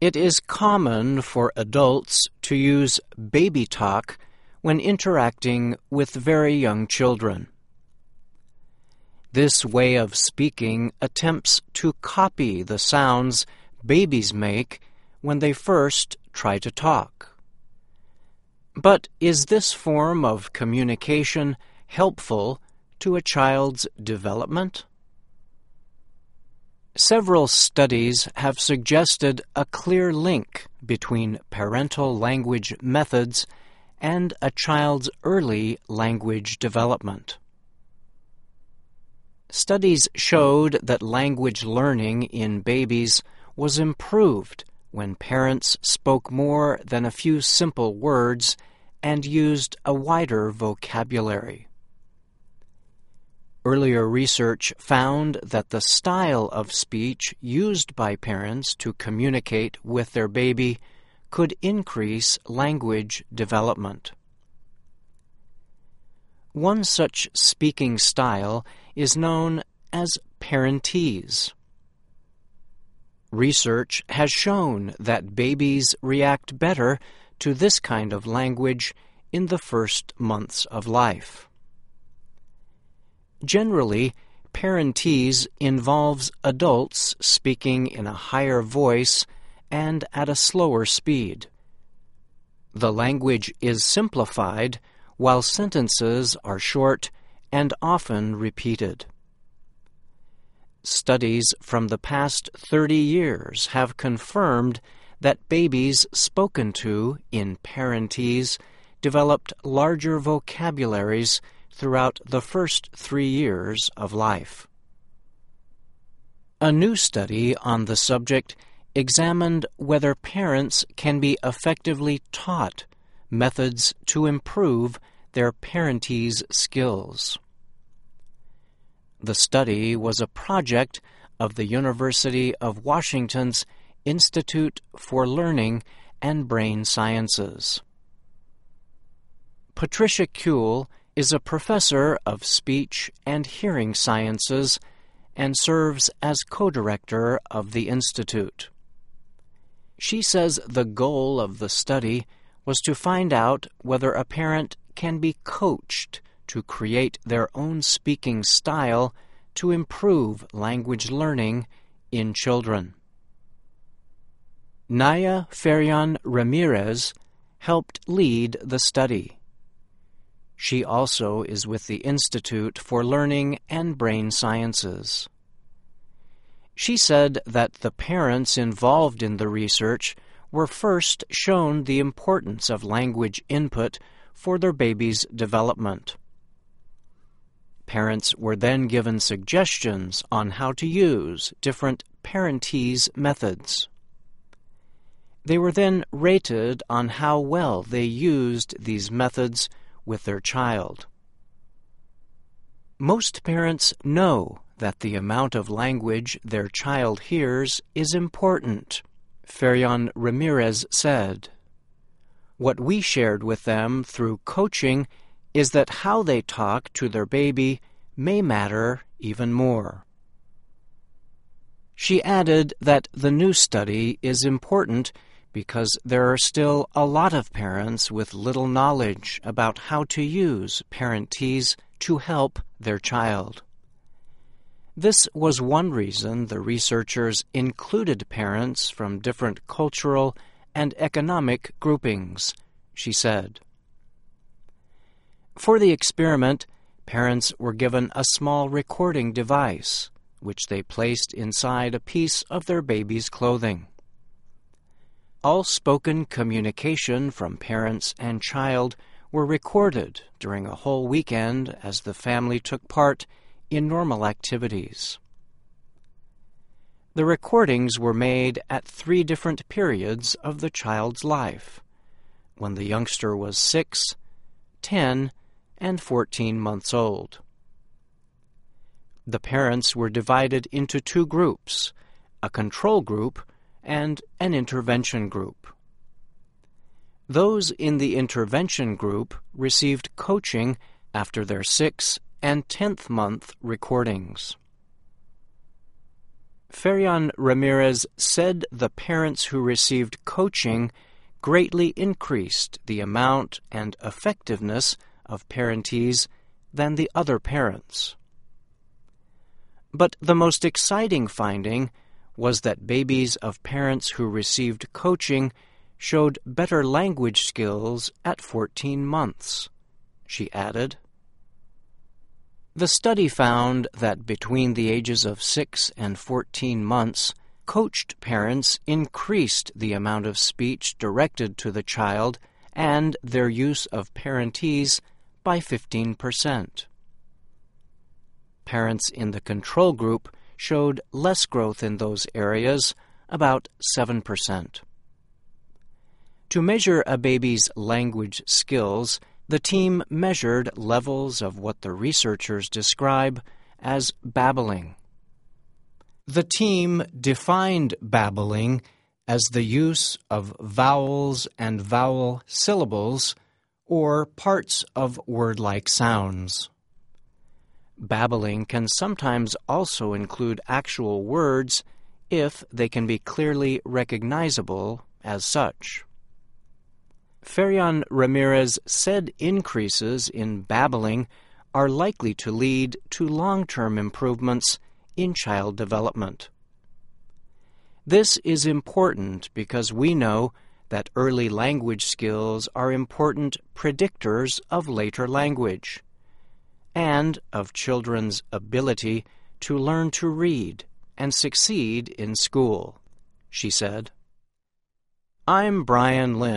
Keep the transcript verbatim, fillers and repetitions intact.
It is common for adults to use baby talk when interacting with very young children. This way of speaking attempts to copy the sounds babies make when they first try to talk. But is this form of communication helpful to a child's development? Several studies have suggested a clear link between parental language methods and a child's early language development. Studies showed that language learning in babies was improved when parents spoke more than a few simple words and used a wider vocabulary. Earlier research found that the style of speech used by parents to communicate with their baby could increase language development. One such speaking style is known as parentese. Research has shown that babies react better to this kind of language in the first months of life. Generally, parentese involves adults speaking in a higher voice and at a slower speed. The language is simplified, while sentences are short and often repeated. Studies from the past thirty years have confirmed that babies spoken to in parentese developed larger vocabularies throughout the first three years of life. A new study on the subject examined whether parents can be effectively taught methods to improve their parentese skills. The study was a project of the University of Washington's Institute for Learning and Brain Sciences. Patricia Kuehl is a professor of speech and hearing sciences and serves as co-director of the institute. She says the goal of the study was to find out whether a parent can be coached to create their own speaking style to improve language learning in children. Naya Ferran Ramirez helped lead the study. She also is with the Institute for Learning and Brain Sciences. She said that the parents involved in the research were first shown the importance of language input for their baby's development. Parents were then given suggestions on how to use different parentese methods. They were then rated on how well they used these methods with their child. Most parents know that the amount of language their child hears is important, Ferran Ramirez said. What we shared with them through coaching is that how they talk to their baby may matter even more. She added that the new study is important because there are still a lot of parents with little knowledge about how to use parentese to help their child. This was one reason the researchers included parents from different cultural and economic groupings, she said. For the experiment, parents were given a small recording device, which they placed inside a piece of their baby's clothing. All spoken communication from parents and child were recorded during a whole weekend as the family took part in normal activities. The recordings were made at three different periods of the child's life, when the youngster was six, ten, and fourteen months old. The parents were divided into two groups, a control group and an intervention group. Those in the intervention group received coaching after their sixth and tenth month recordings. Ferian Ramirez said the parents who received coaching greatly increased the amount and effectiveness of parentees than the other parents. But the most exciting finding was that babies of parents who received coaching showed better language skills at fourteen months, she added. The study found that between the ages of six and fourteen months, coached parents increased the amount of speech directed to the child and their use of parentees by fifteen percent. Parents in the control group showed less growth in those areas, about seven percent. To measure a baby's language skills, the team measured levels of what the researchers describe as babbling. The team defined babbling as the use of vowels and vowel syllables or parts of word-like sounds. Babbling can sometimes also include actual words if they can be clearly recognizable as such. Ferian Ramirez said increases in babbling are likely to lead to long-term improvements in child development. This is important because we know that early language skills are important predictors of later language and of children's ability to learn to read and succeed in school, she said. I'm Brian Lynn.